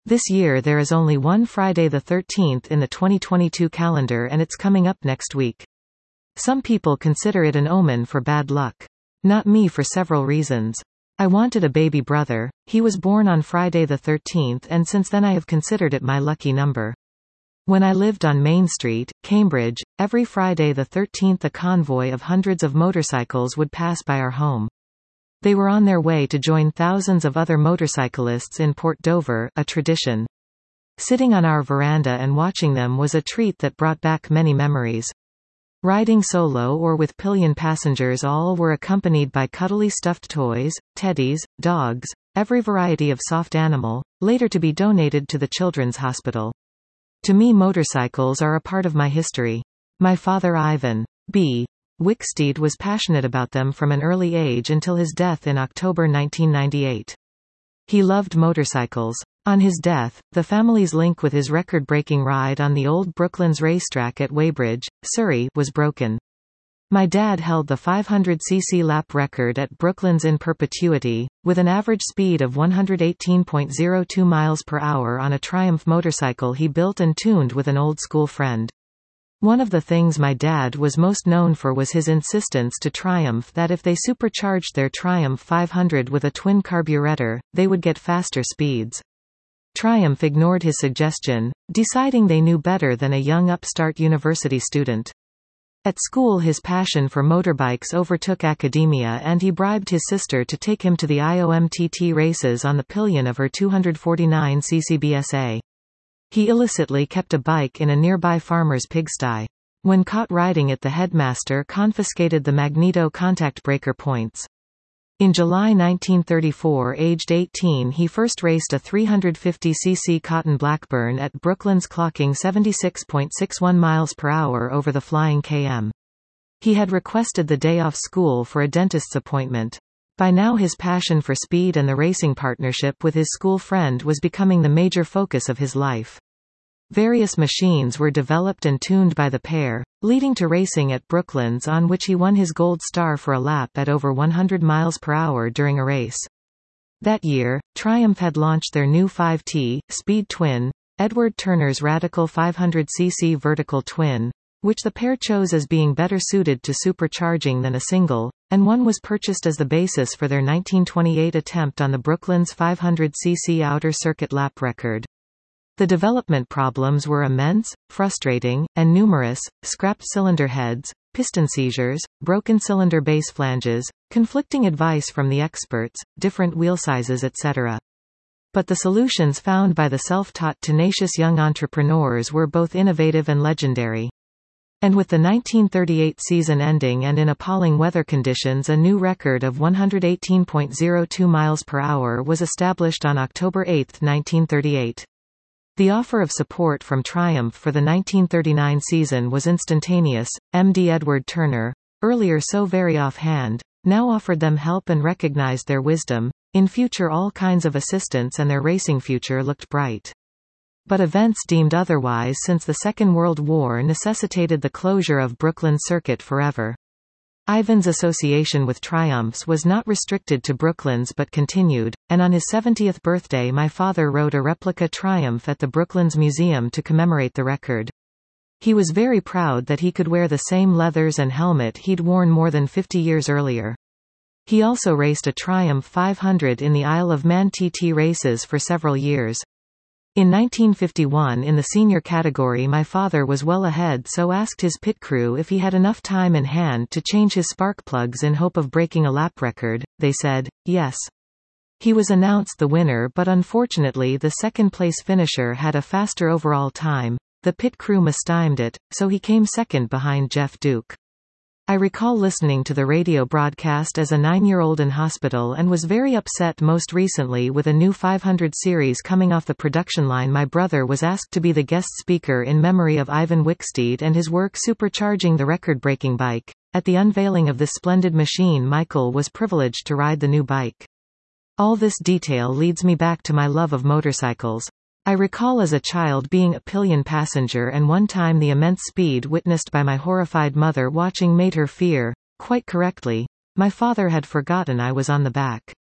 This year there is only one Friday the 13th in the 2022 calendar and it's coming up next week. Some people consider it an omen for bad luck. Not me for several reasons. I wanted a baby brother. He was born on Friday the 13th and since then I have considered it my lucky number. When I lived on Main Street, Cambridge, every Friday the 13th a convoy of hundreds of motorcycles would pass by our home. They were on their way to join thousands of other motorcyclists in Port Dover, a tradition. Sitting on our veranda and watching them was a treat that brought back many memories. Riding solo or with pillion passengers, all were accompanied by cuddly stuffed toys, teddies, dogs, every variety of soft animal, later to be donated to the Children's Hospital. To me motorcycles are a part of my history. My father Ivan B. Wicksteed was passionate about them from an early age until his death in October 1998. He loved motorcycles. On his death, the family's link with his record-breaking ride on the old Brooklands racetrack at Weybridge, Surrey, was broken. My dad held the 500cc lap record at Brooklands in perpetuity, with an average speed of 118.02 miles per hour on a Triumph motorcycle he built and tuned with an old-school friend. One of the things my dad was most known for was his insistence to Triumph that if they supercharged their Triumph 500 with a twin carburetor, they would get faster speeds. Triumph ignored his suggestion, deciding they knew better than a young upstart university student. At school his passion for motorbikes overtook academia and he bribed his sister to take him to the IOMTT races on the pillion of her 249cc BSA. He illicitly kept a bike in a nearby farmer's pigsty. When caught riding it, the headmaster confiscated the magneto contact breaker points. In July 1934, aged 18, he first raced a 350cc Cotton Blackburn at Brooklands, clocking 76.61 miles per hour over the flying km. He had requested the day off school for a dentist's appointment. By now his passion for speed and the racing partnership with his school friend was becoming the major focus of his life. Various machines were developed and tuned by the pair, leading to racing at Brooklands, on which he won his gold star for a lap at over 100 miles per hour during a race. That year, Triumph had launched their new 5T, Speed Twin, Edward Turner's Radical 500cc Vertical Twin, which the pair chose as being better suited to supercharging than a single, and one was purchased as the basis for their 1928 attempt on the Brooklands 500cc outer circuit lap record. The development problems were immense, frustrating, and numerous: scrapped cylinder heads, piston seizures, broken cylinder base flanges, conflicting advice from the experts, different wheel sizes, etc. But the solutions found by the self-taught tenacious young entrepreneurs were both innovative and legendary. And with the 1938 season ending and in appalling weather conditions, a new record of 118.02 miles per hour was established on October 8, 1938. The offer of support from Triumph for the 1939 season was instantaneous. MD Edward Turner, earlier so very offhand, now offered them help and recognized their wisdom. In future all kinds of assistance, and their racing future looked bright. But events deemed otherwise, since the Second World War necessitated the closure of Brooklands Circuit forever. Ivan's association with Triumphs was not restricted to Brooklands but continued, and on his 70th birthday my father rode a replica Triumph at the Brooklands Museum to commemorate the record. He was very proud that he could wear the same leathers and helmet he'd worn more than 50 years earlier. He also raced a Triumph 500 in the Isle of Man TT races for several years. In 1951, in the senior category, my father was well ahead, so asked his pit crew if he had enough time in hand to change his spark plugs in hope of breaking a lap record. They said, yes. He was announced the winner, but unfortunately the second-place finisher had a faster overall time. The pit crew mistimed it, so he came second behind Jeff Duke. I recall listening to the radio broadcast as a 9-year-old in hospital and was very upset. Most recently, with a new 500 series coming off the production line, my brother was asked to be the guest speaker in memory of Ivan Wicksteed and his work supercharging the record-breaking bike. At the unveiling of this splendid machine, Michael was privileged to ride the new bike. All this detail leads me back to my love of motorcycles. I recall as a child being a pillion passenger, and one time the immense speed witnessed by my horrified mother watching made her fear, quite correctly. My father had forgotten I was on the back.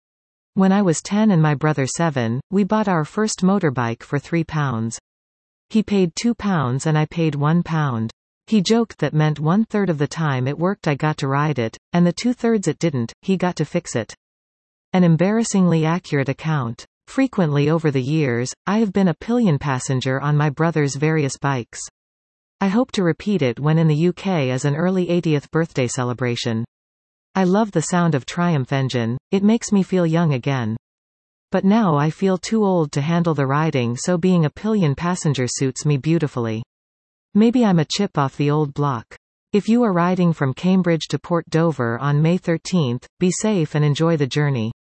When I was 10 and my brother 7, we bought our first motorbike for £3. He paid £2 and I paid £1. He joked that meant 1/3 of the time it worked I got to ride it, and the 2/3 it didn't, he got to fix it. An embarrassingly accurate account. Frequently over the years, I have been a pillion passenger on my brother's various bikes. I hope to repeat it when in the UK as an early 80th birthday celebration. I love the sound of Triumph engine, it makes me feel young again. But now I feel too old to handle the riding, so being a pillion passenger suits me beautifully. Maybe I'm a chip off the old block. If you are riding from Cambridge to Port Dover on May 13, be safe and enjoy the journey.